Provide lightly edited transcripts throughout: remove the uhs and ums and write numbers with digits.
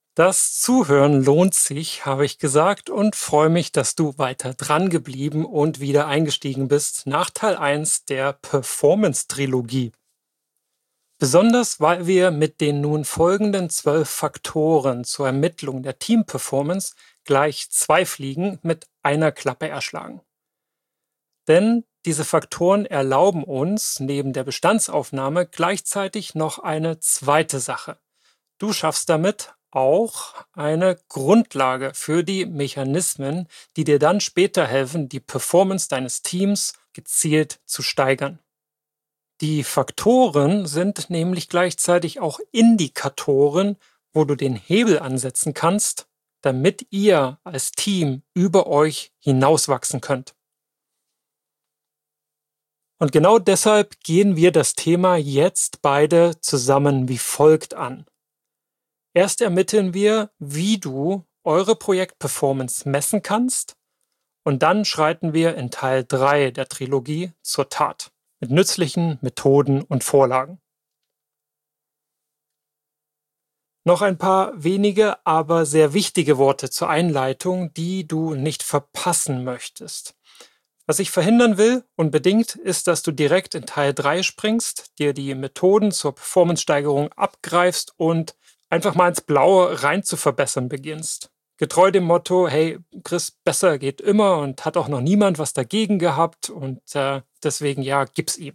Das Zuhören lohnt sich, habe ich gesagt, und freue mich, dass du weiter dran geblieben und wieder eingestiegen bist nach Teil 1 der Performance-Trilogie. Besonders, weil wir mit den nun folgenden 12 Faktoren zur Ermittlung der Team-Performance gleich 2 Fliegen mit einer Klappe erschlagen. Denn diese Faktoren erlauben uns neben der Bestandsaufnahme gleichzeitig noch eine zweite Sache. Du schaffst damit auch eine Grundlage für die Mechanismen, die dir dann später helfen, die Performance deines Teams gezielt zu steigern. Die Faktoren sind nämlich gleichzeitig auch Indikatoren, wo du den Hebel ansetzen kannst, damit ihr als Team über euch hinauswachsen könnt. Und genau deshalb gehen wir das Thema jetzt beide zusammen wie folgt an. Erst ermitteln wir, wie du eure Projektperformance messen kannst, und dann schreiten wir in Teil 3 der Trilogie zur Tat mit nützlichen Methoden und Vorlagen. Noch ein paar wenige, aber sehr wichtige Worte zur Einleitung, die du nicht verpassen möchtest. Was ich verhindern will, unbedingt, ist, dass du direkt in Teil 3 springst, dir die Methoden zur Performance-Steigerung abgreifst und einfach mal ins Blaue rein zu verbessern beginnst. Getreu dem Motto, hey, Chris, besser geht immer und hat auch noch niemand was dagegen gehabt und deswegen ja, gib's ihm.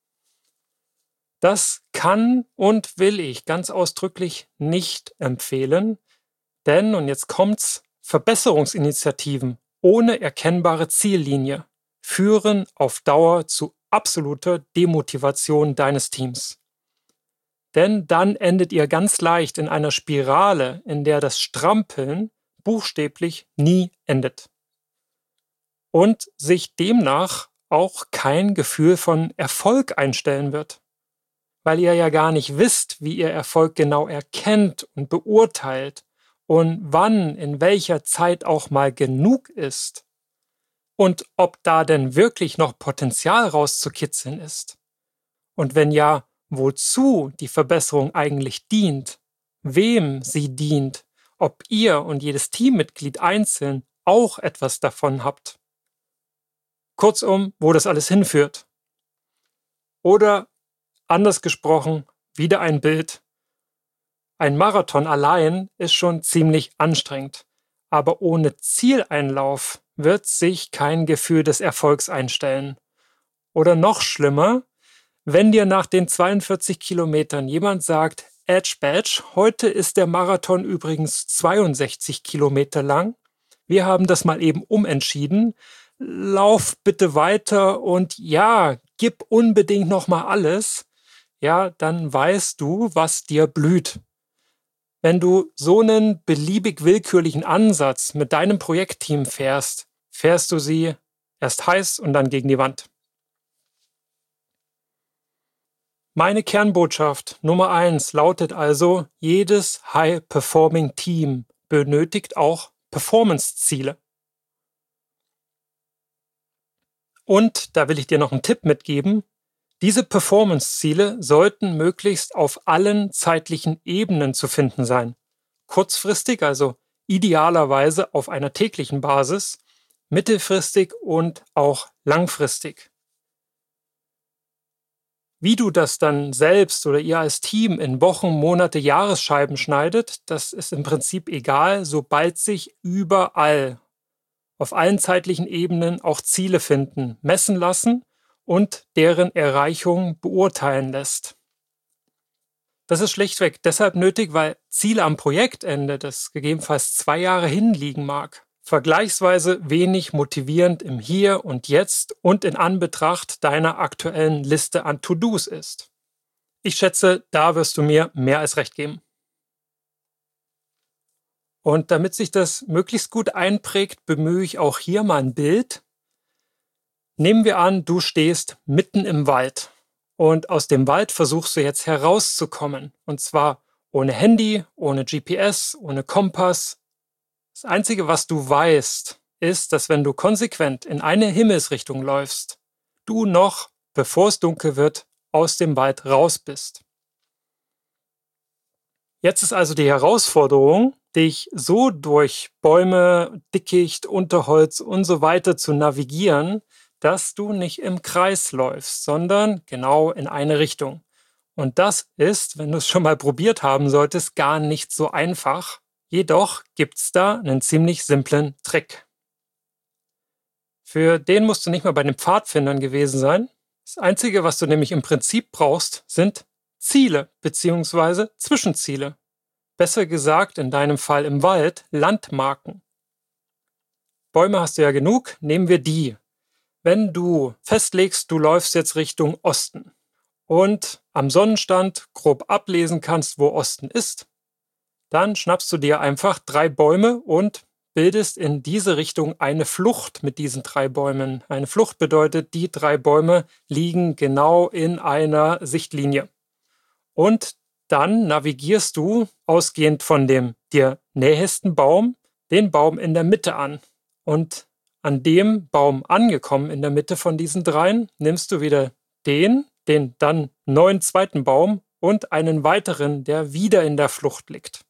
Das kann und will ich ganz ausdrücklich nicht empfehlen, denn, und jetzt kommt's, Verbesserungsinitiativen ohne erkennbare Ziellinie führen auf Dauer zu absoluter Demotivation deines Teams. Denn dann endet ihr ganz leicht in einer Spirale, in der das Strampeln buchstäblich nie endet. Und sich demnach auch kein Gefühl von Erfolg einstellen wird. Weil ihr ja gar nicht wisst, wie ihr Erfolg genau erkennt und beurteilt und wann, in welcher Zeit auch mal genug ist. Und ob da denn wirklich noch Potenzial rauszukitzeln ist. Und wenn ja, wozu die Verbesserung eigentlich dient, wem sie dient, ob ihr und jedes Teammitglied einzeln auch etwas davon habt. Kurzum, wo das alles hinführt. Oder anders gesprochen, wieder ein Bild. Ein Marathon allein ist schon ziemlich anstrengend, aber ohne Zieleinlauf wird sich kein Gefühl des Erfolgs einstellen. Oder noch schlimmer, wenn dir nach den 42 Kilometern jemand sagt, Edge Badge, heute ist der Marathon übrigens 62 Kilometer lang, wir haben das mal eben umentschieden, lauf bitte weiter und ja, gib unbedingt nochmal alles, ja, dann weißt du, was dir blüht. Wenn du so einen beliebig willkürlichen Ansatz mit deinem Projektteam fährst, fährst du sie erst heiß und dann gegen die Wand. Meine Kernbotschaft Nummer 1 lautet also, jedes High-Performing-Team benötigt auch Performance-Ziele. Und da will ich dir noch einen Tipp mitgeben. Diese Performance-Ziele sollten möglichst auf allen zeitlichen Ebenen zu finden sein. Kurzfristig, also idealerweise auf einer täglichen Basis, mittelfristig und auch langfristig. Wie du das dann selbst oder ihr als Team in Wochen, Monate, Jahresscheiben schneidet, das ist im Prinzip egal, sobald sich überall, auf allen zeitlichen Ebenen auch Ziele finden, messen lassen und deren Erreichung beurteilen lässt. Das ist schlichtweg deshalb nötig, weil Ziele am Projektende, das gegebenenfalls 2 Jahre hinliegen mag, vergleichsweise wenig motivierend im Hier und Jetzt und in Anbetracht deiner aktuellen Liste an To-Dos ist. Ich schätze, da wirst du mir mehr als recht geben. Und damit sich das möglichst gut einprägt, bemühe ich auch hier mal ein Bild. Nehmen wir an, du stehst mitten im Wald und aus dem Wald versuchst du jetzt herauszukommen. Und zwar ohne Handy, ohne GPS, ohne Kompass. Das Einzige, was du weißt, ist, dass wenn du konsequent in eine Himmelsrichtung läufst, du noch, bevor es dunkel wird, aus dem Wald raus bist. Jetzt ist also die Herausforderung, dich so durch Bäume, Dickicht, Unterholz und so weiter zu navigieren, dass du nicht im Kreis läufst, sondern genau in eine Richtung. Und das ist, wenn du es schon mal probiert haben solltest, gar nicht so einfach. Jedoch gibt's da einen ziemlich simplen Trick. Für den musst du nicht mal bei den Pfadfindern gewesen sein. Das Einzige, was du nämlich im Prinzip brauchst, sind Ziele bzw. Zwischenziele. Besser gesagt, in deinem Fall im Wald, Landmarken. Bäume hast du ja genug, nehmen wir die. Wenn du festlegst, du läufst jetzt Richtung Osten und am Sonnenstand grob ablesen kannst, wo Osten ist, dann schnappst du dir einfach 3 Bäume und bildest in diese Richtung eine Flucht mit diesen 3 Bäumen. Eine Flucht bedeutet, die 3 Bäume liegen genau in einer Sichtlinie. Und dann navigierst du, ausgehend von dem dir nähesten Baum, den Baum in der Mitte an. Und an dem Baum angekommen in der Mitte von diesen 3, nimmst du wieder den dann neuen zweiten Baum und einen weiteren, der wieder in der Flucht liegt.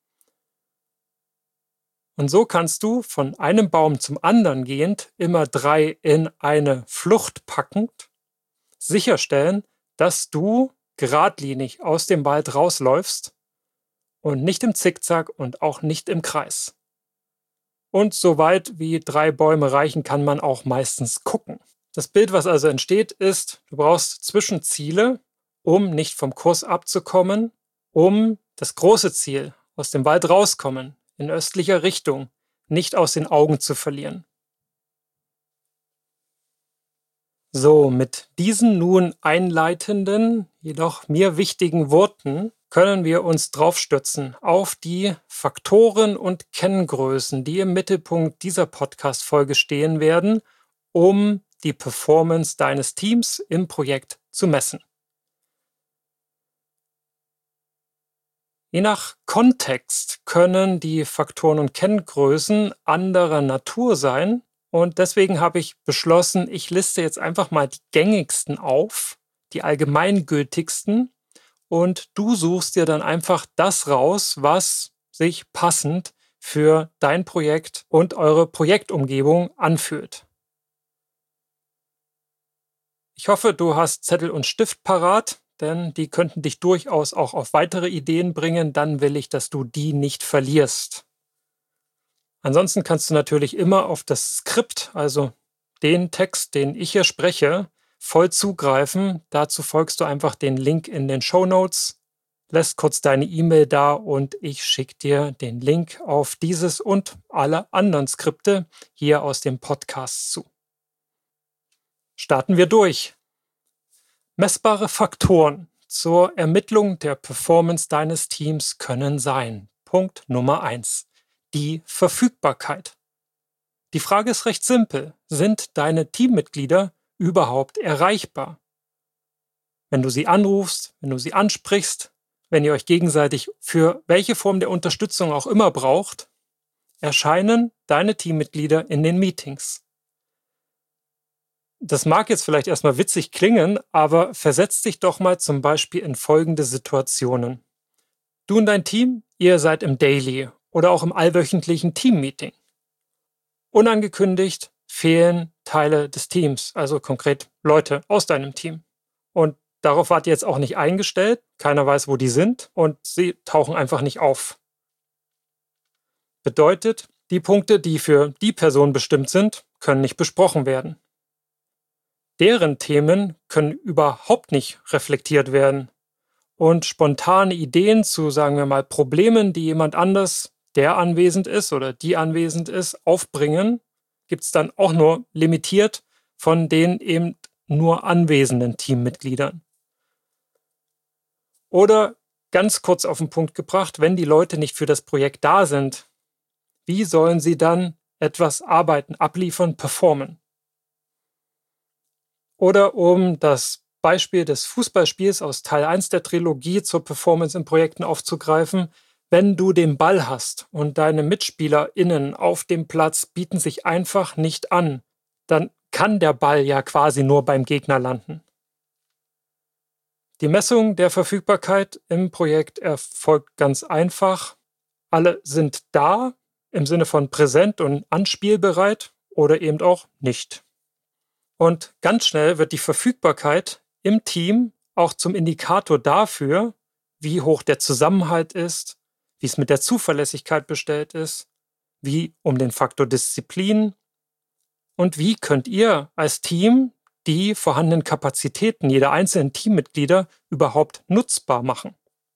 Und so kannst du von einem Baum zum anderen gehend, immer 3 in eine Flucht packend, sicherstellen, dass du geradlinig aus dem Wald rausläufst und nicht im Zickzack und auch nicht im Kreis. Und so weit wie 3 Bäume reichen, kann man auch meistens gucken. Das Bild, was also entsteht, ist, du brauchst Zwischenziele, um nicht vom Kurs abzukommen, um das große Ziel, aus dem Wald rauskommen, in östlicher Richtung, nicht aus den Augen zu verlieren. So, mit diesen nun einleitenden, jedoch mir wichtigen Worten können wir uns draufstützen auf die Faktoren und Kenngrößen, die im Mittelpunkt dieser Podcast-Folge stehen werden, um die Performance deines Teams im Projekt zu messen. Je nach Kontext können die Faktoren und Kenngrößen anderer Natur sein. Und deswegen habe ich beschlossen, ich liste jetzt einfach mal die gängigsten auf, die allgemeingültigsten, und du suchst dir dann einfach das raus, was sich passend für dein Projekt und eure Projektumgebung anfühlt. Ich hoffe, du hast Zettel und Stift parat, denn die könnten dich durchaus auch auf weitere Ideen bringen. Dann will ich, dass du die nicht verlierst. Ansonsten kannst du natürlich immer auf das Skript, also den Text, den ich hier spreche, voll zugreifen. Dazu folgst du einfach den Link in den Shownotes, lässt kurz deine E-Mail da und ich schicke dir den Link auf dieses und alle anderen Skripte hier aus dem Podcast zu. Starten wir durch. Messbare Faktoren zur Ermittlung der Performance deines Teams können sein. Punkt Nummer 1. Die Verfügbarkeit. Die Frage ist recht simpel. Sind deine Teammitglieder überhaupt erreichbar? Wenn du sie anrufst, wenn du sie ansprichst, wenn ihr euch gegenseitig für welche Form der Unterstützung auch immer braucht, erscheinen deine Teammitglieder in den Meetings. Das mag jetzt vielleicht erstmal witzig klingen, aber versetz dich doch mal zum Beispiel in folgende Situationen. Du und dein Team, ihr seid im Daily oder auch im allwöchentlichen Teammeeting. Unangekündigt fehlen Teile des Teams, also konkret Leute aus deinem Team. Und darauf wart ihr jetzt auch nicht eingestellt, keiner weiß, wo die sind und sie tauchen einfach nicht auf. Bedeutet, die Punkte, die für die Person bestimmt sind, können nicht besprochen werden. Deren Themen können überhaupt nicht reflektiert werden. Und spontane Ideen zu, sagen wir mal, Problemen, die jemand anders, der anwesend ist oder die anwesend ist, aufbringen, gibt es dann auch nur limitiert von den eben nur anwesenden Teammitgliedern. Oder ganz kurz auf den Punkt gebracht, wenn die Leute nicht für das Projekt da sind, wie sollen sie dann etwas arbeiten, abliefern, performen? Oder um das Beispiel des Fußballspiels aus Teil 1 der Trilogie zur Performance in Projekten aufzugreifen, wenn du den Ball hast und deine MitspielerInnen auf dem Platz bieten sich einfach nicht an, dann kann der Ball ja quasi nur beim Gegner landen. Die Messung der Verfügbarkeit im Projekt erfolgt ganz einfach Alle sind da im Sinne von präsent und anspielbereit oder eben auch nicht. Und ganz schnell wird die Verfügbarkeit im Team auch zum Indikator dafür, wie hoch der Zusammenhalt ist, wie es mit der Zuverlässigkeit bestellt ist, wie um den Faktor Disziplin und wie könnt ihr als Team die vorhandenen Kapazitäten jeder einzelnen Teammitglieder überhaupt nutzbar machen.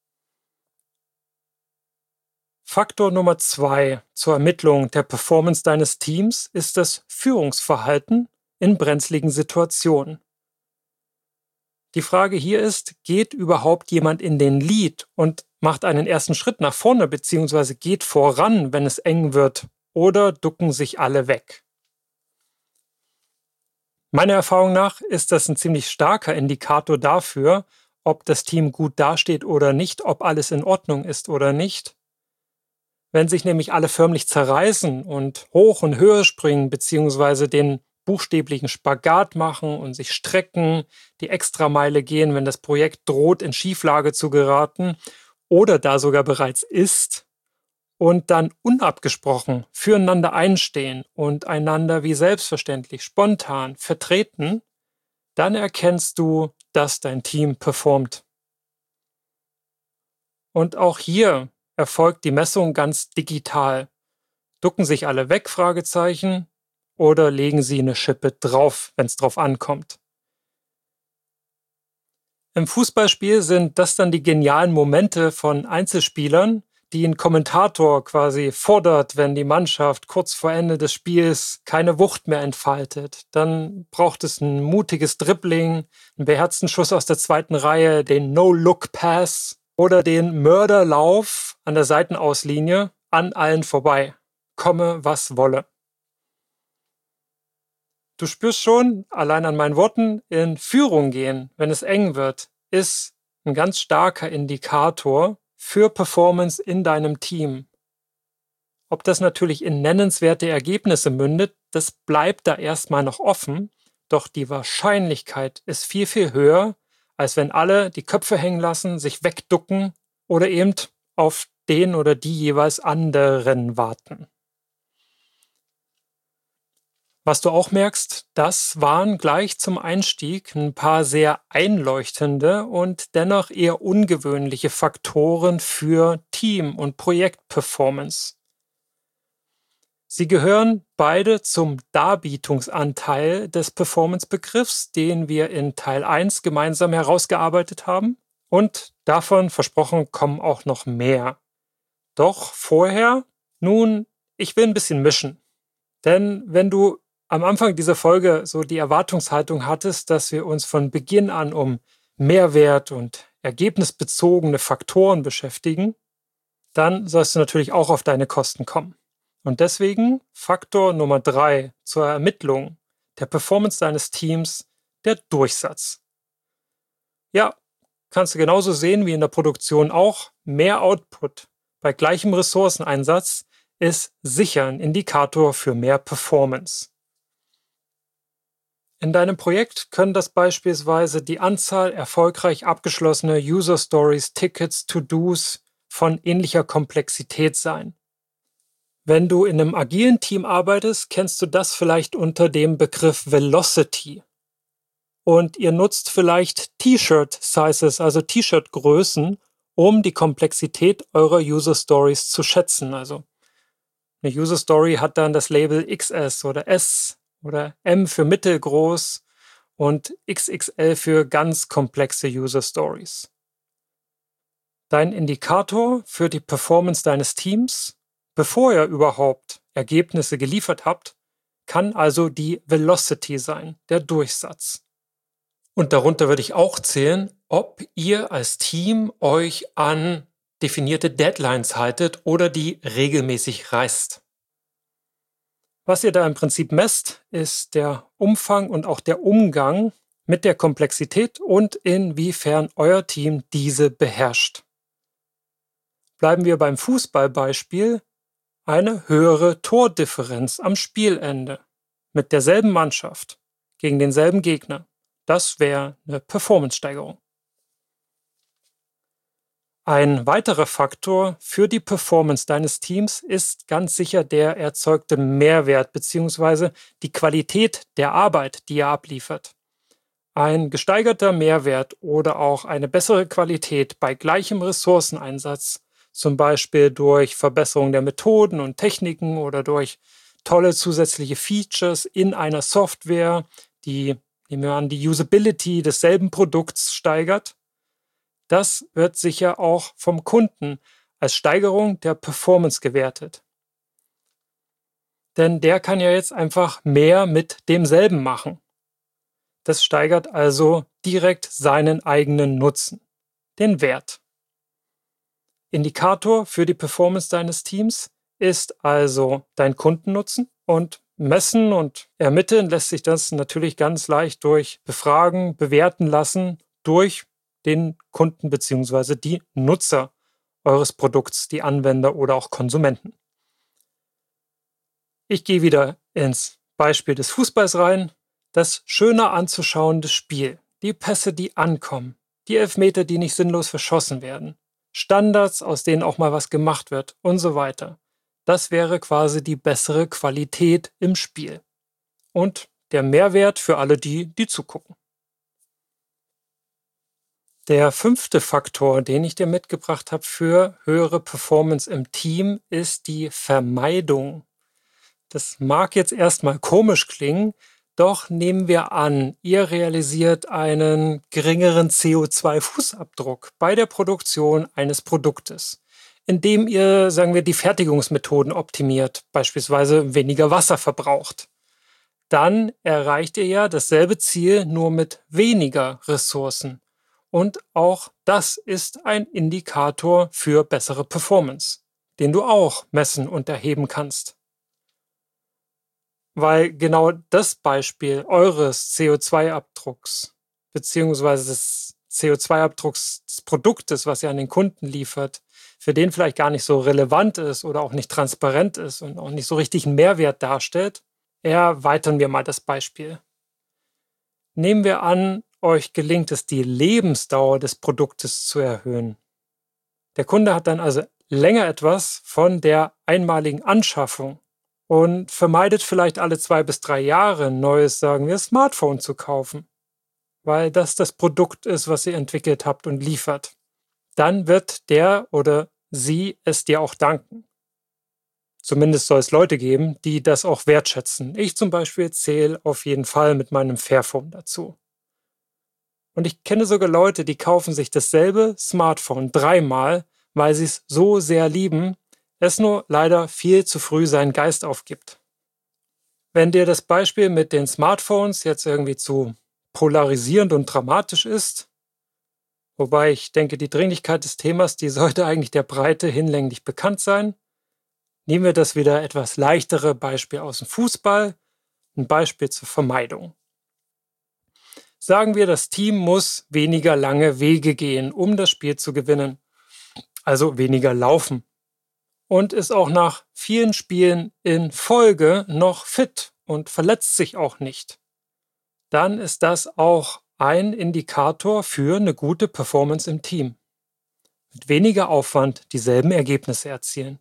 Faktor Nummer 2 zur Ermittlung der Performance deines Teams ist das Führungsverhalten in brenzligen Situationen. Die Frage hier ist, geht überhaupt jemand in den Lead und macht einen ersten Schritt nach vorne bzw. geht voran, wenn es eng wird, oder ducken sich alle weg? Meiner Erfahrung nach ist das ein ziemlich starker Indikator dafür, ob das Team gut dasteht oder nicht, ob alles in Ordnung ist oder nicht. Wenn sich nämlich alle förmlich zerreißen und hoch und höher springen bzw. den buchstäblichen Spagat machen und sich strecken, die Extrameile gehen, wenn das Projekt droht, in Schieflage zu geraten oder da sogar bereits ist, und dann unabgesprochen füreinander einstehen und einander wie selbstverständlich spontan vertreten, dann erkennst du, dass dein Team performt. Und auch hier erfolgt die Messung ganz digital. Ducken sich alle weg? Fragezeichen. Oder legen sie eine Schippe drauf, wenn es drauf ankommt? Im Fußballspiel sind das dann die genialen Momente von Einzelspielern, die ein Kommentator quasi fordert, wenn die Mannschaft kurz vor Ende des Spiels keine Wucht mehr entfaltet. Dann braucht es ein mutiges Dribbling, einen beherzten Schuss aus der zweiten Reihe, den No-Look-Pass oder den Mörderlauf an der Seitenauslinie an allen vorbei. Komme, was wolle. Du spürst schon, allein an meinen Worten, in Führung gehen, wenn es eng wird, ist ein ganz starker Indikator für Performance in deinem Team. Ob das natürlich in nennenswerte Ergebnisse mündet, das bleibt da erstmal noch offen, doch die Wahrscheinlichkeit ist viel, viel höher, als wenn alle die Köpfe hängen lassen, sich wegducken oder eben auf den oder die jeweils anderen warten. Was du auch merkst, das waren gleich zum Einstieg ein paar sehr einleuchtende und dennoch eher ungewöhnliche Faktoren für Team- und Projektperformance. Sie gehören beide zum Darbietungsanteil des Performance-Begriffs, den wir in Teil 1 gemeinsam herausgearbeitet haben. Und davon, versprochen, kommen auch noch mehr. Doch vorher, nun, ich will ein bisschen mischen. Denn wenn du am Anfang dieser Folge so die Erwartungshaltung hattest, dass wir uns von Beginn an um Mehrwert und ergebnisbezogene Faktoren beschäftigen, dann sollst du natürlich auch auf deine Kosten kommen. Und deswegen Faktor Nummer 3 zur Ermittlung der Performance deines Teams, der Durchsatz. Ja, kannst du genauso sehen wie in der Produktion auch, mehr Output bei gleichem Ressourceneinsatz ist sicher ein Indikator für mehr Performance. In deinem Projekt können das beispielsweise die Anzahl erfolgreich abgeschlossener User Stories, Tickets, To-Dos von ähnlicher Komplexität sein. Wenn du in einem agilen Team arbeitest, kennst du das vielleicht unter dem Begriff Velocity. Und ihr nutzt vielleicht T-Shirt-Sizes, also T-Shirt-Größen, um die Komplexität eurer User Stories zu schätzen. Also eine User Story hat dann das Label XS oder S oder M für mittelgroß und XXL für ganz komplexe User Stories. Dein Indikator für die Performance deines Teams, bevor ihr überhaupt Ergebnisse geliefert habt, kann also die Velocity sein, der Durchsatz. Und darunter würde ich auch zählen, ob ihr als Team euch an definierte Deadlines haltet oder die regelmäßig reißt. Was ihr da im Prinzip messt, ist der Umfang und auch der Umgang mit der Komplexität und inwiefern euer Team diese beherrscht. Bleiben wir beim Fußballbeispiel, eine höhere Tordifferenz am Spielende mit derselben Mannschaft gegen denselben Gegner. Das wäre eine Performance-Steigerung. Ein weiterer Faktor für die Performance deines Teams ist ganz sicher der erzeugte Mehrwert bzw. die Qualität der Arbeit, die ihr abliefert. Ein gesteigerter Mehrwert oder auch eine bessere Qualität bei gleichem Ressourceneinsatz, zum Beispiel durch Verbesserung der Methoden und Techniken oder durch tolle zusätzliche Features in einer Software, die, nehmen wir an, die Usability desselben Produkts steigert. Das wird sicher auch vom Kunden als Steigerung der Performance gewertet. Denn der kann ja jetzt einfach mehr mit demselben machen. Das steigert also direkt seinen eigenen Nutzen, den Wert. Indikator für die Performance deines Teams ist also dein Kundennutzen, und messen und ermitteln lässt sich das natürlich ganz leicht durch Befragen, bewerten lassen durch den Kunden bzw. die Nutzer eures Produkts, die Anwender oder auch Konsumenten. Ich gehe wieder ins Beispiel des Fußballs rein. Das schöner anzuschauende Spiel, die Pässe, die ankommen, die Elfmeter, die nicht sinnlos verschossen werden, Standards, aus denen auch mal was gemacht wird und so weiter. Das wäre quasi die bessere Qualität im Spiel und der Mehrwert für alle die zugucken. Der 5. Faktor, den ich dir mitgebracht habe für höhere Performance im Team, ist die Vermeidung. Das mag jetzt erstmal komisch klingen, doch nehmen wir an, ihr realisiert einen geringeren CO2-Fußabdruck bei der Produktion eines Produktes, indem ihr, sagen wir, die Fertigungsmethoden optimiert, beispielsweise weniger Wasser verbraucht. Dann erreicht ihr ja dasselbe Ziel nur mit weniger Ressourcen. Und auch das ist ein Indikator für bessere Performance, den du auch messen und erheben kannst. Weil genau das Beispiel eures CO2-Abdrucks beziehungsweise des CO2-Abdrucks des Produktes, was ihr an den Kunden liefert, für den vielleicht gar nicht so relevant ist oder auch nicht transparent ist und auch nicht so richtig einen Mehrwert darstellt, erweitern wir mal das Beispiel. Nehmen wir an, euch gelingt es, die Lebensdauer des Produktes zu erhöhen. Der Kunde hat dann also länger etwas von der einmaligen Anschaffung und vermeidet vielleicht alle 2 bis 3 Jahre ein neues, sagen wir, Smartphone zu kaufen, weil das Produkt ist, was ihr entwickelt habt und liefert. Dann wird der oder sie es dir auch danken. Zumindest soll es Leute geben, die das auch wertschätzen. Ich zum Beispiel zähle auf jeden Fall mit meinem Fairphone dazu. Und ich kenne sogar Leute, die kaufen sich dasselbe Smartphone 3-mal, weil sie es so sehr lieben, es nur leider viel zu früh seinen Geist aufgibt. Wenn dir das Beispiel mit den Smartphones jetzt irgendwie zu polarisierend und dramatisch ist, wobei ich denke, die Dringlichkeit des Themas, die sollte eigentlich der Breite hinlänglich bekannt sein, nehmen wir das wieder etwas leichtere Beispiel aus dem Fußball, ein Beispiel zur Vermeidung. Sagen wir, das Team muss weniger lange Wege gehen, um das Spiel zu gewinnen, also weniger laufen, und ist auch nach vielen Spielen in Folge noch fit und verletzt sich auch nicht. Dann ist das auch ein Indikator für eine gute Performance im Team. Mit weniger Aufwand dieselben Ergebnisse erzielen.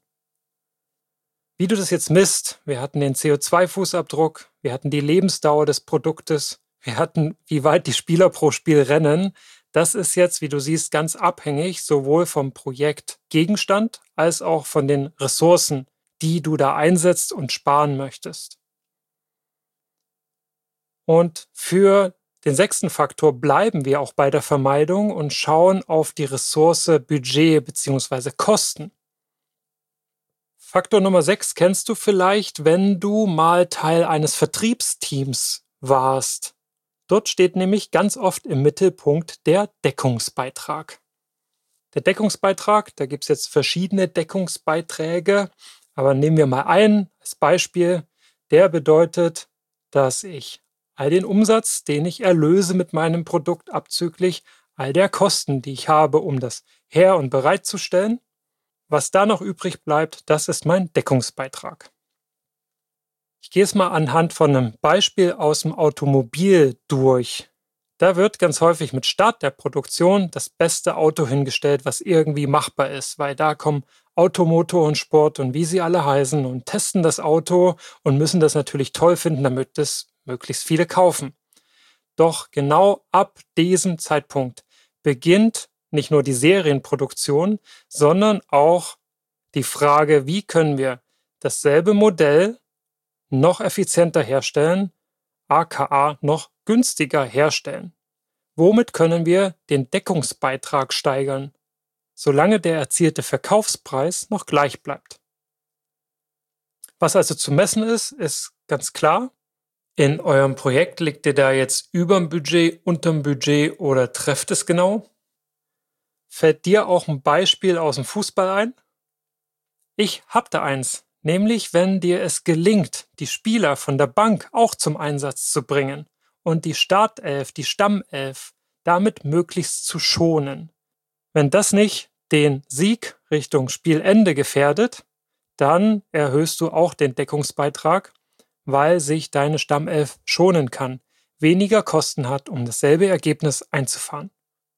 Wie du das jetzt misst, wir hatten den CO2-Fußabdruck, wir hatten die Lebensdauer des Produktes, wir hatten, wie weit die Spieler pro Spiel rennen. Das ist jetzt, wie du siehst, ganz abhängig sowohl vom Projektgegenstand als auch von den Ressourcen, die du da einsetzt und sparen möchtest. Und für den 6. Faktor bleiben wir auch bei der Vermeidung und schauen auf die Ressource Budget bzw. Kosten. Faktor Nummer 6 kennst du vielleicht, wenn du mal Teil eines Vertriebsteams warst. Dort steht nämlich ganz oft im Mittelpunkt der Deckungsbeitrag. Der Deckungsbeitrag, da gibt es jetzt verschiedene Deckungsbeiträge, aber nehmen wir mal einen als Beispiel. Der bedeutet, dass ich all den Umsatz, den ich erlöse mit meinem Produkt abzüglich all der Kosten, die ich habe, um das her- und bereitzustellen, was da noch übrig bleibt, das ist mein Deckungsbeitrag. Ich gehe es mal anhand von einem Beispiel aus dem Automobil durch. Da wird ganz häufig mit Start der Produktion das beste Auto hingestellt, was irgendwie machbar ist, weil da kommen Automotor und Sport und wie sie alle heißen und testen das Auto und müssen das natürlich toll finden, damit es möglichst viele kaufen. Doch genau ab diesem Zeitpunkt beginnt nicht nur die Serienproduktion, sondern auch die Frage, wie können wir dasselbe Modell noch effizienter herstellen, aka noch günstiger herstellen. Womit können wir den Deckungsbeitrag steigern, solange der erzielte Verkaufspreis noch gleich bleibt? Was also zu messen ist, ist ganz klar. In eurem Projekt liegt ihr da jetzt überm Budget, unterm Budget oder trefft es genau? Fällt dir auch ein Beispiel aus dem Fußball ein? Ich hab da eins, nämlich wenn dir es gelingt, die Spieler von der Bank auch zum Einsatz zu bringen und die Startelf, die Stammelf, damit möglichst zu schonen. Wenn das nicht den Sieg Richtung Spielende gefährdet, dann erhöhst du auch den Deckungsbeitrag, weil sich deine Stammelf schonen kann, weniger Kosten hat, um dasselbe Ergebnis einzufahren.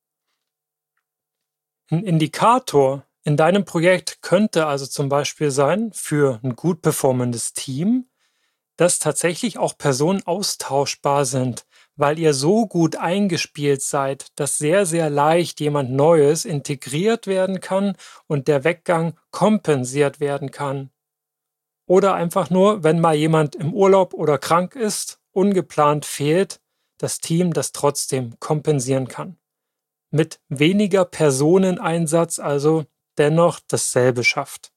Ein Indikator in deinem Projekt könnte also zum Beispiel sein, für ein gut performendes Team, dass tatsächlich auch Personen austauschbar sind, weil ihr so gut eingespielt seid, dass sehr, sehr leicht jemand Neues integriert werden kann und der Weggang kompensiert werden kann. Oder einfach nur, wenn mal jemand im Urlaub oder krank ist, ungeplant fehlt, das Team das trotzdem kompensieren kann. Mit weniger Personeneinsatz also dennoch dasselbe schafft.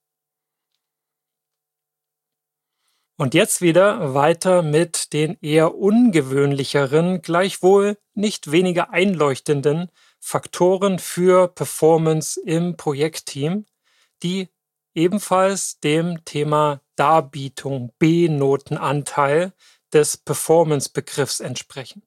Und jetzt wieder weiter mit den eher ungewöhnlicheren, gleichwohl nicht weniger einleuchtenden Faktoren für Performance im Projektteam, die ebenfalls dem Thema Darbietung, B-Notenanteil des Performance-Begriffs entsprechen.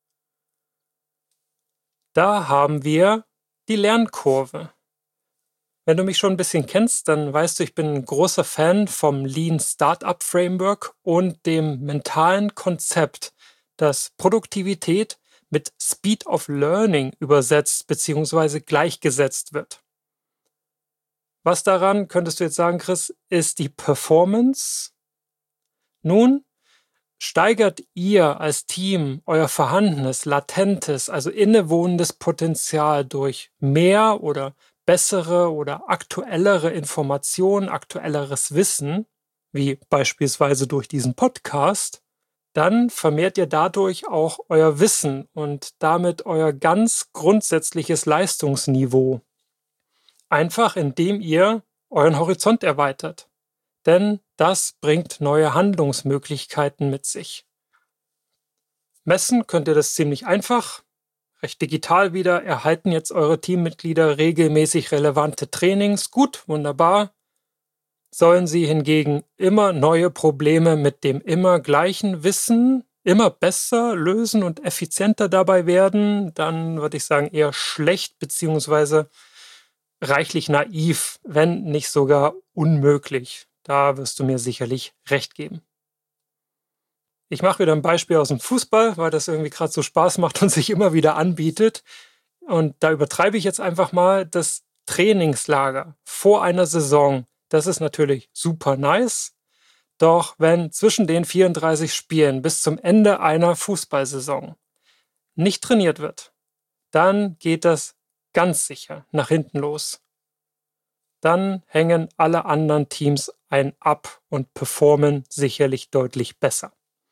Da haben wir die Lernkurve. Wenn du mich schon ein bisschen kennst, dann weißt du, ich bin ein großer Fan vom Lean Startup Framework und dem mentalen Konzept, das Produktivität mit Speed of Learning übersetzt bzw. gleichgesetzt wird. Was daran, könntest du jetzt sagen, Chris, ist die Performance? Nun, steigert ihr als Team euer vorhandenes, latentes, also innewohnendes Potenzial durch mehr oder bessere oder aktuellere Informationen, aktuelleres Wissen, wie beispielsweise durch diesen Podcast, dann vermehrt ihr dadurch auch euer Wissen und damit euer ganz grundsätzliches Leistungsniveau. Einfach indem ihr euren Horizont erweitert. Denn das bringt neue Handlungsmöglichkeiten mit sich. Messen könnt ihr das ziemlich einfach. Recht digital wieder, erhalten jetzt eure Teammitglieder regelmäßig relevante Trainings. Gut, wunderbar. Sollen sie hingegen immer neue Probleme mit dem immer gleichen Wissen immer besser lösen und effizienter dabei werden, dann würde ich sagen eher schlecht beziehungsweise reichlich naiv, wenn nicht sogar unmöglich. Da wirst du mir sicherlich recht geben. Ich mache wieder ein Beispiel aus dem Fußball, weil das irgendwie gerade so Spaß macht und sich immer wieder anbietet. Und da übertreibe ich jetzt einfach mal das Trainingslager vor einer Saison. Das ist natürlich super nice. Doch wenn zwischen den 34 Spielen bis zum Ende einer Fußballsaison nicht trainiert wird, dann geht das ganz sicher nach hinten los. Dann hängen alle anderen Teams ein ab und performen sicherlich deutlich besser.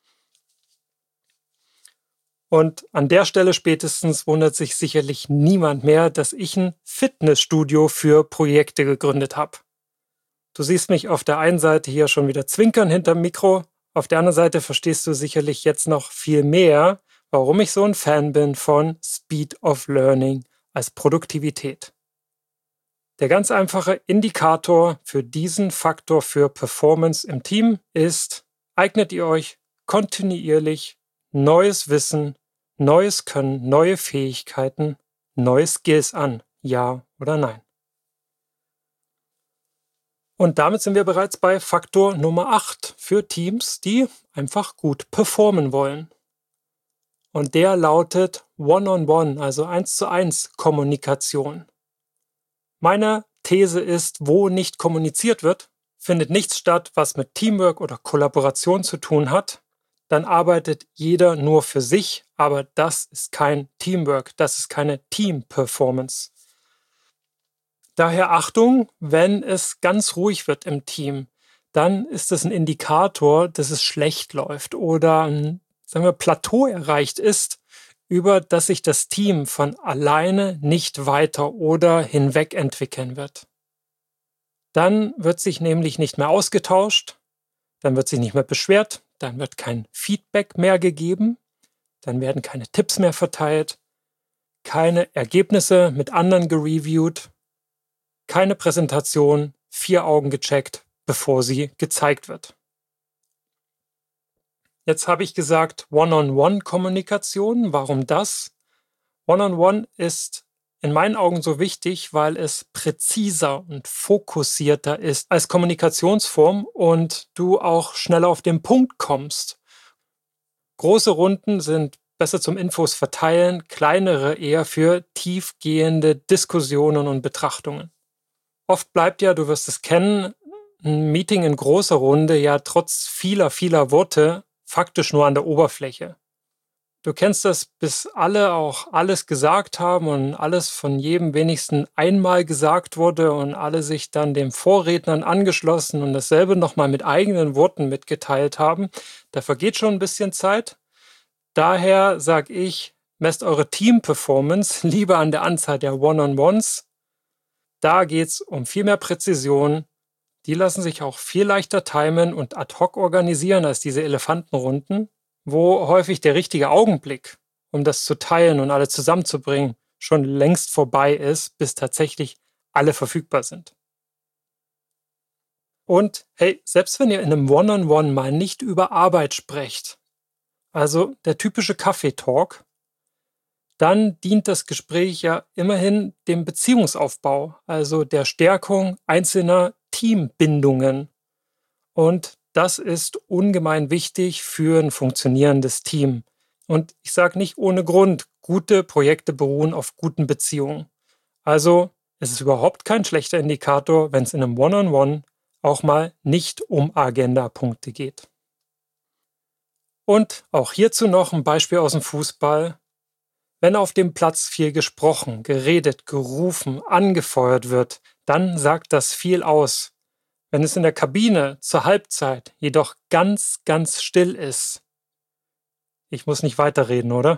Und an der Stelle spätestens wundert sich sicherlich niemand mehr, dass ich ein Fitnessstudio für Projekte gegründet habe. Du siehst mich auf der einen Seite hier schon wieder zwinkern hinterm Mikro, auf der anderen Seite verstehst du sicherlich jetzt noch viel mehr, warum ich so ein Fan bin von Speed of Learning als Produktivität. Der ganz einfache Indikator für diesen Faktor für Performance im Team ist, eignet ihr euch kontinuierlich neues Wissen, neues Können, neue Fähigkeiten, neue Skills an, ja oder nein? Und damit sind wir bereits bei Faktor Nummer 8 für Teams, die einfach gut performen wollen. Und der lautet One-on-One, also 1:1 Kommunikation. Meine These ist, wo nicht kommuniziert wird, findet nichts statt, was mit Teamwork oder Kollaboration zu tun hat. Dann arbeitet jeder nur für sich, aber das ist kein Teamwork, das ist keine Team-Performance. Daher Achtung, wenn es ganz ruhig wird im Team, dann ist es ein Indikator, dass es schlecht läuft oder ein, sagen wir, Plateau erreicht ist, über das sich das Team von alleine nicht weiter oder hinweg entwickeln wird. Dann wird sich nämlich nicht mehr ausgetauscht, dann wird sich nicht mehr beschwert, dann wird kein Feedback mehr gegeben, dann werden keine Tipps mehr verteilt, keine Ergebnisse mit anderen gereviewt, keine Präsentation, 4 Augen gecheckt, bevor sie gezeigt wird. Jetzt habe ich gesagt, One-on-One-Kommunikation. Warum das? One-on-One ist in meinen Augen so wichtig, weil es präziser und fokussierter ist als Kommunikationsform und du auch schneller auf den Punkt kommst. Große Runden sind besser zum Infos verteilen, kleinere eher für tiefgehende Diskussionen und Betrachtungen. Oft bleibt ja, du wirst es kennen, ein Meeting in großer Runde ja trotz vieler Worte faktisch nur an der Oberfläche. Du kennst das, bis alle auch alles gesagt haben und alles von jedem wenigstens einmal gesagt wurde und alle sich dann dem Vorrednern angeschlossen und dasselbe nochmal mit eigenen Worten mitgeteilt haben. Da vergeht schon ein bisschen Zeit. Daher sage ich, messt eure Team-Performance lieber an der Anzahl der One-on-Ones. Da geht es um viel mehr Präzision. Die lassen sich auch viel leichter timen und ad hoc organisieren als diese Elefantenrunden, wo häufig der richtige Augenblick, um das zu teilen und alle zusammenzubringen, schon längst vorbei ist, bis tatsächlich alle verfügbar sind. Und hey, selbst wenn ihr in einem One-on-One mal nicht über Arbeit sprecht, also der typische Kaffeetalk, dann dient das Gespräch ja immerhin dem Beziehungsaufbau, also der Stärkung einzelner Teambindungen. Und das ist ungemein wichtig für ein funktionierendes Team. Und ich sage nicht ohne Grund, gute Projekte beruhen auf guten Beziehungen. Also es ist überhaupt kein schlechter Indikator, wenn es in einem One-on-One auch mal nicht um Agendapunkte geht. Und auch hierzu noch ein Beispiel aus dem Fußball. Wenn auf dem Platz viel gesprochen, geredet, gerufen, angefeuert wird, dann sagt das viel aus. Wenn es in der Kabine zur Halbzeit jedoch ganz still ist, ich muss nicht weiterreden, oder?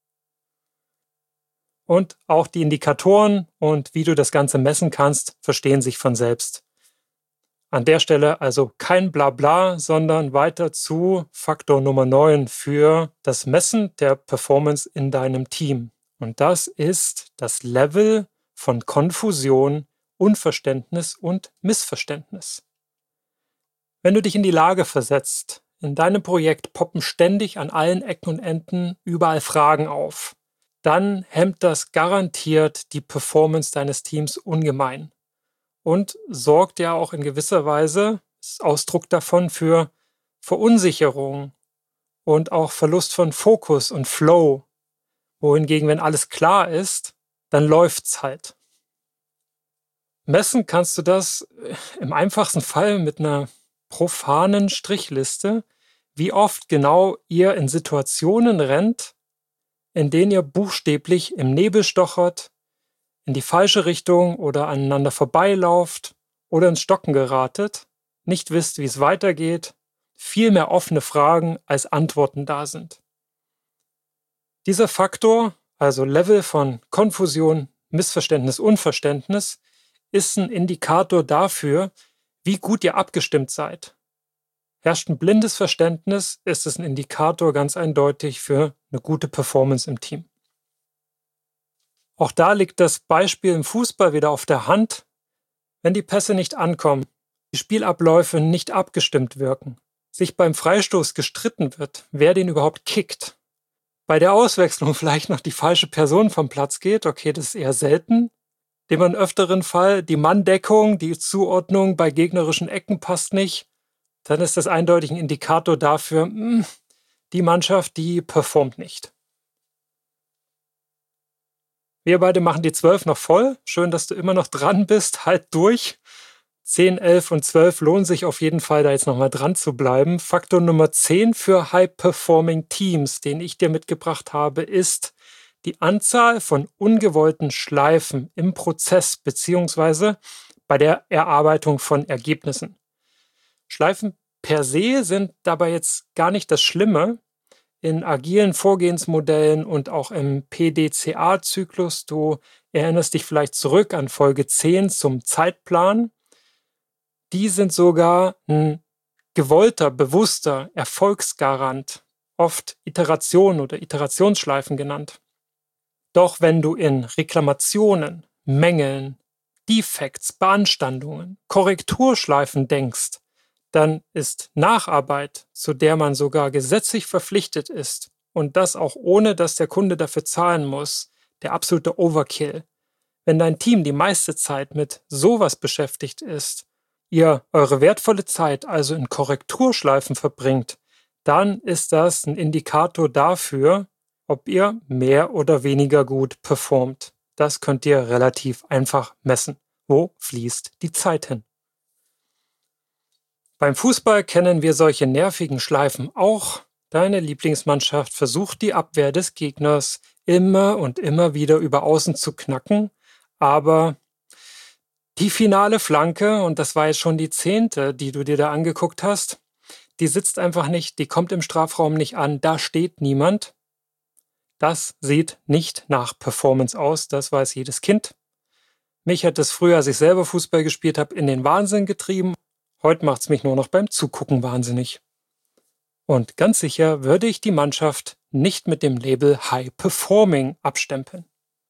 Und auch die Indikatoren und wie du das Ganze messen kannst, verstehen sich von selbst. An der Stelle also kein Blabla, sondern weiter zu Faktor Nummer 9 für das Messen der Performance in deinem Team. Und das ist das Level von Konfusion, Unverständnis und Missverständnis. Wenn du dich in die Lage versetzt, in deinem Projekt poppen ständig an allen Ecken und Enden überall Fragen auf, dann hemmt das garantiert die Performance deines Teams ungemein. Und sorgt ja auch in gewisser Weise, ist Ausdruck davon, für Verunsicherung und auch Verlust von Fokus und Flow. Wohingegen, wenn alles klar ist, dann läuft's halt. Messen kannst du das im einfachsten Fall mit einer profanen Strichliste, wie oft genau ihr in Situationen rennt, in denen ihr buchstäblich im Nebel stochert, in die falsche Richtung oder aneinander vorbeilauft oder ins Stocken geratet, nicht wisst, wie es weitergeht, viel mehr offene Fragen als Antworten da sind. Dieser Faktor, also Level von Konfusion, Missverständnis, Unverständnis, ist ein Indikator dafür, wie gut ihr abgestimmt seid. Herrscht ein blindes Verständnis, ist es ein Indikator ganz eindeutig für eine gute Performance im Team. Auch da liegt das Beispiel im Fußball wieder auf der Hand. Wenn die Pässe nicht ankommen, die Spielabläufe nicht abgestimmt wirken, sich beim Freistoß gestritten wird, wer den überhaupt kickt, bei der Auswechslung vielleicht noch die falsche Person vom Platz geht, okay, das ist eher selten, dem im öfteren Fall die Manndeckung, die Zuordnung bei gegnerischen Ecken passt nicht, dann ist das eindeutig ein Indikator dafür, die Mannschaft, die performt nicht. Wir beide machen die 12 noch voll. Schön, dass du immer noch dran bist. Halt durch. 10, 11 und 12 lohnen sich auf jeden Fall, da jetzt nochmal dran zu bleiben. Faktor Nummer 10 für High-Performing Teams, den ich dir mitgebracht habe, ist die Anzahl von ungewollten Schleifen im Prozess beziehungsweise bei der Erarbeitung von Ergebnissen. Schleifen per se sind dabei jetzt gar nicht das Schlimme. In agilen Vorgehensmodellen und auch im PDCA-Zyklus, du erinnerst dich vielleicht zurück an Folge 10 zum Zeitplan, die sind sogar ein gewollter, bewusster Erfolgsgarant, oft Iterationen oder Iterationsschleifen genannt. Doch wenn du in Reklamationen, Mängeln, Defects, Beanstandungen, Korrekturschleifen denkst, dann ist Nacharbeit, zu der man sogar gesetzlich verpflichtet ist, und das auch ohne, dass der Kunde dafür zahlen muss, der absolute Overkill. Wenn dein Team die meiste Zeit mit sowas beschäftigt ist, ihr eure wertvolle Zeit also in Korrekturschleifen verbringt, dann ist das ein Indikator dafür, ob ihr mehr oder weniger gut performt. Das könnt ihr relativ einfach messen. Wo fließt die Zeit hin? Beim Fußball kennen wir solche nervigen Schleifen auch. Deine Lieblingsmannschaft versucht die Abwehr des Gegners immer und immer wieder über Außen zu knacken, aber die finale Flanke, und das war jetzt schon die 10., die du dir da angeguckt hast, die sitzt einfach nicht, die kommt im Strafraum nicht an, da steht niemand. Das sieht nicht nach Performance aus, das weiß jedes Kind. Mich hat es früher, als ich selber Fußball gespielt habe, in den Wahnsinn getrieben. Heute macht es mich nur noch beim Zugucken wahnsinnig. Und ganz sicher würde ich die Mannschaft nicht mit dem Label High Performing abstempeln.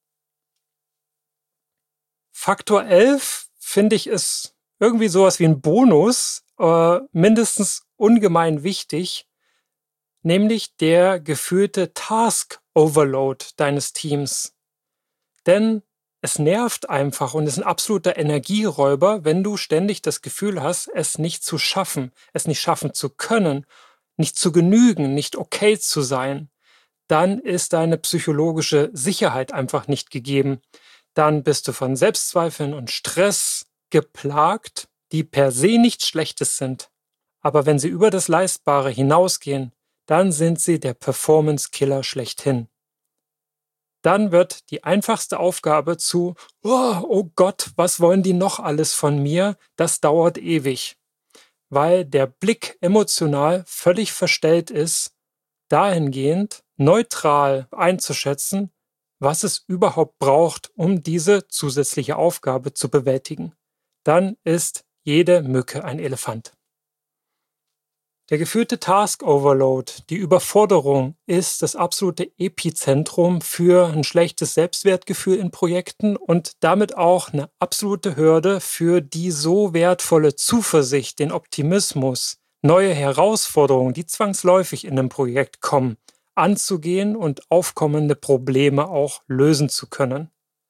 Faktor 11 finde ich ist irgendwie sowas wie ein Bonus, mindestens ungemein wichtig, nämlich der gefühlte Task Overload deines Teams. Denn es nervt einfach und ist ein absoluter Energieräuber, wenn du ständig das Gefühl hast, es nicht zu schaffen, es nicht schaffen zu können, nicht zu genügen, nicht okay zu sein. Dann ist deine psychologische Sicherheit einfach nicht gegeben. Dann bist du von Selbstzweifeln und Stress geplagt, die per se nichts Schlechtes sind. Aber wenn sie über das Leistbare hinausgehen, dann sind sie der Performance-Killer schlechthin. Dann wird die einfachste Aufgabe zu, oh Gott, was wollen die noch alles von mir? Das dauert ewig. Weil der Blick emotional völlig verstellt ist, dahingehend neutral einzuschätzen, was es überhaupt braucht, um diese zusätzliche Aufgabe zu bewältigen. Dann ist jede Mücke ein Elefant. Der geführte Task Overload, die Überforderung, ist das absolute Epizentrum für ein schlechtes Selbstwertgefühl in Projekten und damit auch eine absolute Hürde für die so wertvolle Zuversicht, den Optimismus, neue Herausforderungen, die zwangsläufig in einem Projekt kommen, anzugehen und aufkommende Probleme auch lösen zu können.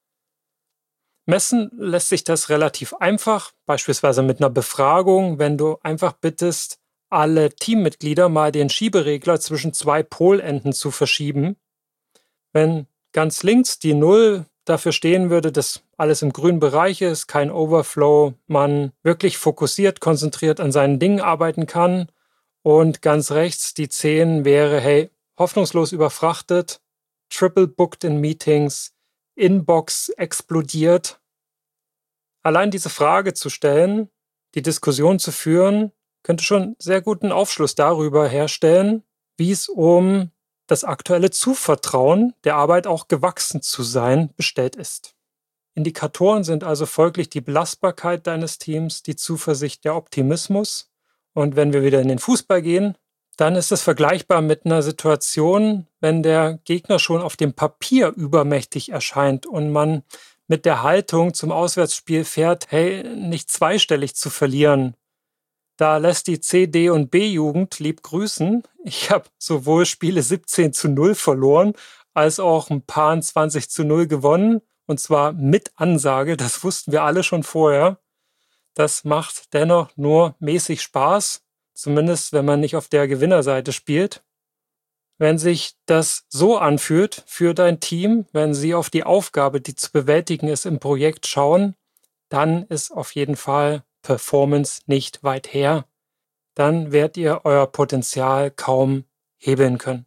Messen lässt sich das relativ einfach, beispielsweise mit einer Befragung, wenn du einfach bittest, alle Teammitglieder mal den Schieberegler zwischen 2 Polenden zu verschieben. Wenn ganz links die 0 dafür stehen würde, dass alles im grünen Bereich ist, kein Overflow, man wirklich fokussiert, konzentriert an seinen Dingen arbeiten kann, und ganz rechts die 10 wäre, hey, hoffnungslos überfrachtet, triple booked in Meetings, Inbox explodiert. Allein diese Frage zu stellen, die Diskussion zu führen, könnte schon sehr guten Aufschluss darüber herstellen, wie es um das aktuelle Zuvertrauen der Arbeit auch gewachsen zu sein bestellt ist. Indikatoren sind also folglich die Belastbarkeit deines Teams, die Zuversicht, der Optimismus. Und wenn wir wieder in den Fußball gehen, dann ist es vergleichbar mit einer Situation, wenn der Gegner schon auf dem Papier übermächtig erscheint und man mit der Haltung zum Auswärtsspiel fährt, hey, nicht zweistellig zu verlieren. Da lässt die C-, D- und B-Jugend lieb grüßen. Ich habe sowohl Spiele 17:0 verloren, als auch ein paar 20:0 gewonnen. Und zwar mit Ansage, das wussten wir alle schon vorher. Das macht dennoch nur mäßig Spaß, zumindest wenn man nicht auf der Gewinnerseite spielt. Wenn sich das so anfühlt für dein Team, wenn sie auf die Aufgabe, die zu bewältigen ist im Projekt schauen, dann ist auf jeden Fall Performance nicht weit her. Dann werdet ihr euer Potenzial kaum hebeln können.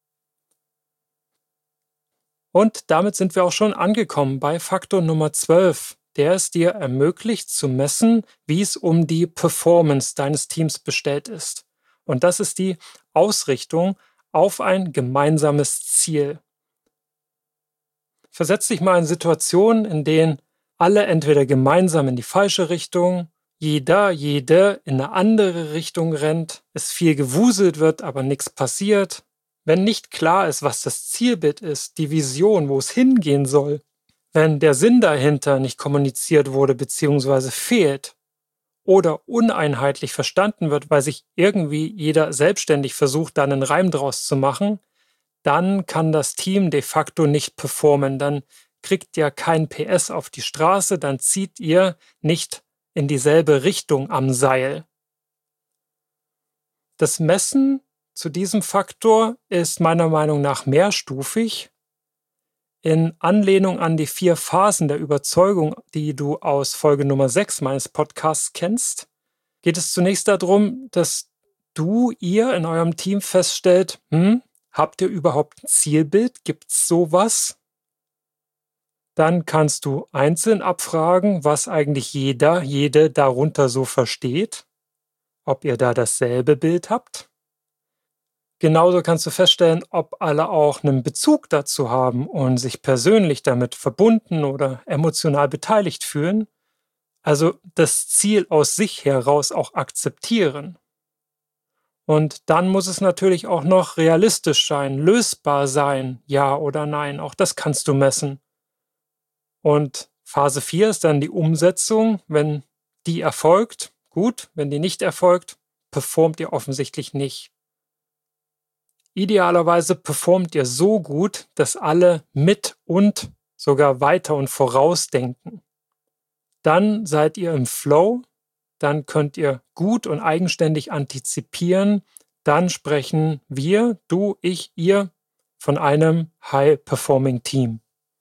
Und damit sind wir auch schon angekommen bei Faktor Nummer 12, der es dir ermöglicht zu messen, wie es um die Performance deines Teams bestellt ist. Und das ist die Ausrichtung auf ein gemeinsames Ziel. Versetz dich mal in Situationen, in denen alle entweder gemeinsam in die falsche Richtung, jede in eine andere Richtung rennt, es viel gewuselt wird, aber nichts passiert. Wenn nicht klar ist, was das Zielbild ist, die Vision, wo es hingehen soll, wenn der Sinn dahinter nicht kommuniziert wurde bzw. fehlt oder uneinheitlich verstanden wird, weil sich irgendwie jeder selbstständig versucht, da einen Reim draus zu machen, dann kann das Team de facto nicht performen. Dann kriegt ihr kein PS auf die Straße, dann zieht ihr nicht in dieselbe Richtung am Seil. Das Messen zu diesem Faktor ist meiner Meinung nach mehrstufig. In Anlehnung an die 4 Phasen der Überzeugung, die du aus Folge Nummer 6 meines Podcasts kennst, geht es zunächst darum, dass ihr in eurem Team feststellt, habt ihr überhaupt ein Zielbild? Gibt's sowas? Dann kannst du einzeln abfragen, was eigentlich jede darunter so versteht, ob ihr da dasselbe Bild habt. Genauso kannst du feststellen, ob alle auch einen Bezug dazu haben und sich persönlich damit verbunden oder emotional beteiligt fühlen. Also das Ziel aus sich heraus auch akzeptieren. Und dann muss es natürlich auch noch realistisch sein, lösbar sein, ja oder nein. Auch das kannst du messen. Und Phase 4 ist dann die Umsetzung. Wenn die erfolgt, gut. Wenn die nicht erfolgt, performt ihr offensichtlich nicht. Idealerweise performt ihr so gut, dass alle mit und sogar weiter und vorausdenken. Dann seid ihr im Flow, dann könnt ihr gut und eigenständig antizipieren, dann sprechen wir, du, ich, ihr von einem High-Performing-Team.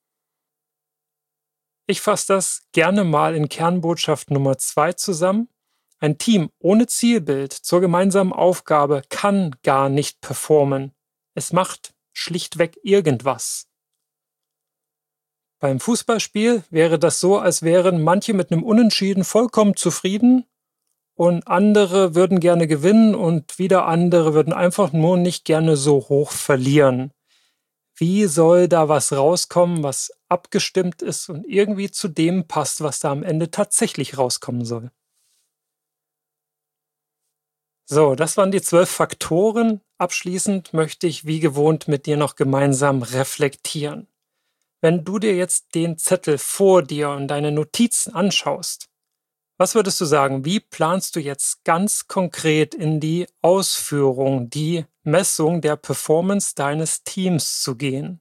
Ich fasse das gerne mal in Kernbotschaft Nummer 2 zusammen. Ein Team ohne Zielbild zur gemeinsamen Aufgabe kann gar nicht performen. Es macht schlichtweg irgendwas. Beim Fußballspiel wäre das so, als wären manche mit einem Unentschieden vollkommen zufrieden und andere würden gerne gewinnen und wieder andere würden einfach nur nicht gerne so hoch verlieren. Wie soll da was rauskommen, was abgestimmt ist und irgendwie zu dem passt, was da am Ende tatsächlich rauskommen soll? So, das waren die 12 Faktoren. Abschließend möchte ich wie gewohnt mit dir noch gemeinsam reflektieren. Wenn du dir jetzt den Zettel vor dir und deine Notizen anschaust, was würdest du sagen, wie planst du jetzt ganz konkret in die Ausführung, die Messung der Performance deines Teams zu gehen?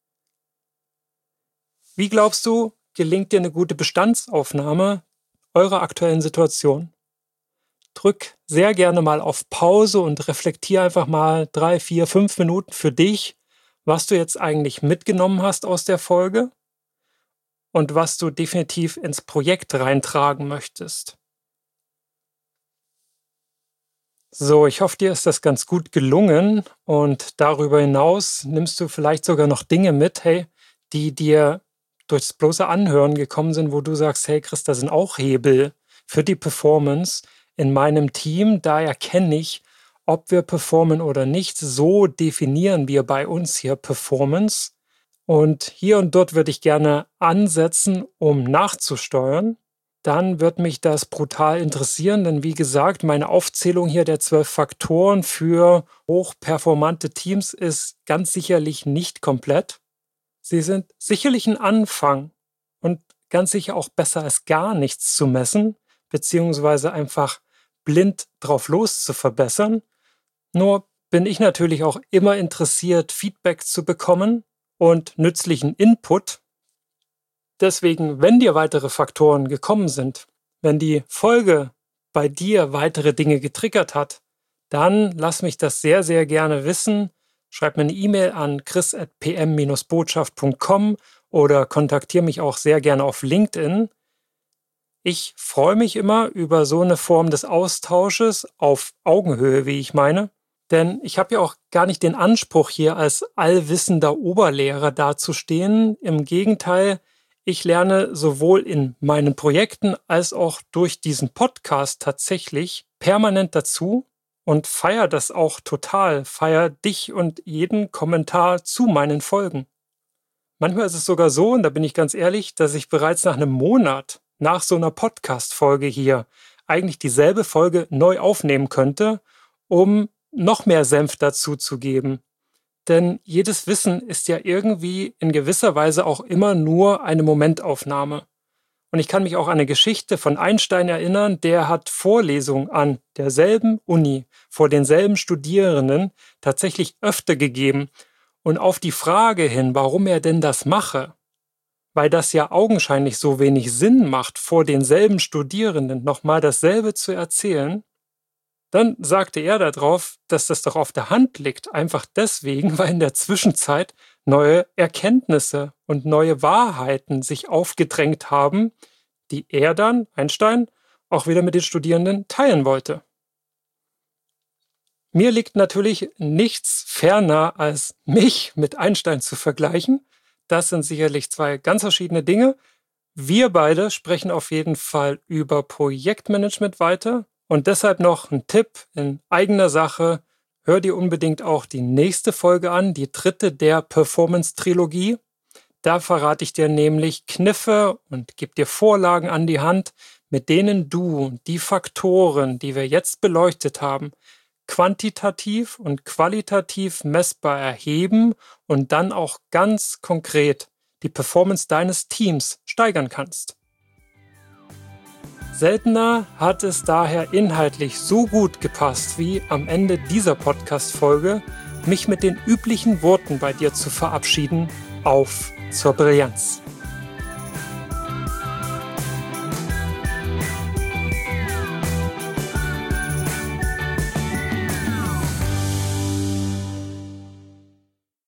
Wie glaubst du, gelingt dir eine gute Bestandsaufnahme eurer aktuellen Situation? Drück sehr gerne mal auf Pause und reflektier einfach mal 3, 4, 5 Minuten für dich, was du jetzt eigentlich mitgenommen hast aus der Folge und was du definitiv ins Projekt reintragen möchtest. So, ich hoffe, dir ist das ganz gut gelungen und darüber hinaus nimmst du vielleicht sogar noch Dinge mit, hey, die dir durchs bloße Anhören gekommen sind, wo du sagst, hey Chris, da sind auch Hebel für die Performance in meinem Team, da erkenne ich, ob wir performen oder nicht. So definieren wir bei uns hier Performance. Und hier und dort würde ich gerne ansetzen, um nachzusteuern. Dann wird mich das brutal interessieren, denn wie gesagt, meine Aufzählung hier der 12 Faktoren für hochperformante Teams ist ganz sicherlich nicht komplett. Sie sind sicherlich ein Anfang und ganz sicher auch besser als gar nichts zu messen, beziehungsweise einfach blind drauf los zu verbessern. Nur bin ich natürlich auch immer interessiert, Feedback zu bekommen und nützlichen Input. Deswegen, wenn dir weitere Faktoren gekommen sind, wenn die Folge bei dir weitere Dinge getriggert hat, dann lass mich das sehr, sehr gerne wissen. schreib mir eine E-Mail an chris@pm-botschaft.com oder kontaktiere mich auch sehr gerne auf LinkedIn. Ich freue mich immer über so eine Form des Austausches auf Augenhöhe, wie ich meine. Denn ich habe ja auch gar nicht den Anspruch, hier als allwissender Oberlehrer dazustehen. Im Gegenteil, ich lerne sowohl in meinen Projekten als auch durch diesen Podcast tatsächlich permanent dazu und feiere das auch total, feiere dich und jeden Kommentar zu meinen Folgen. Manchmal ist es sogar so, und da bin ich ganz ehrlich, dass ich bereits nach einem Monat nach so einer Podcast-Folge hier eigentlich dieselbe Folge neu aufnehmen könnte, um noch mehr Senf dazu zu geben. Denn jedes Wissen ist ja irgendwie in gewisser Weise auch immer nur eine Momentaufnahme. Und ich kann mich auch an eine Geschichte von Einstein erinnern, der hat Vorlesungen an derselben Uni vor denselben Studierenden tatsächlich öfter gegeben. Und auf die Frage hin, warum er denn das mache, weil das ja augenscheinlich so wenig Sinn macht, vor denselben Studierenden nochmal dasselbe zu erzählen, dann sagte er darauf, dass das doch auf der Hand liegt, einfach deswegen, weil in der Zwischenzeit neue Erkenntnisse und neue Wahrheiten sich aufgedrängt haben, die er dann, Einstein, auch wieder mit den Studierenden teilen wollte. Mir liegt natürlich nichts ferner, als mich mit Einstein zu vergleichen. Das sind sicherlich zwei ganz verschiedene Dinge. Wir beide sprechen auf jeden Fall über Projektmanagement weiter. Und deshalb noch ein Tipp in eigener Sache. Hör dir unbedingt auch die nächste Folge an, die 3. der Performance-Trilogie. Da verrate ich dir nämlich Kniffe und gebe dir Vorlagen an die Hand, mit denen du die Faktoren, die wir jetzt beleuchtet haben, quantitativ und qualitativ messbar erheben und dann auch ganz konkret die Performance deines Teams steigern kannst. Seltener hat es daher inhaltlich so gut gepasst wie am Ende dieser Podcast-Folge, mich mit den üblichen Worten bei dir zu verabschieden. Auf zur Brillanz!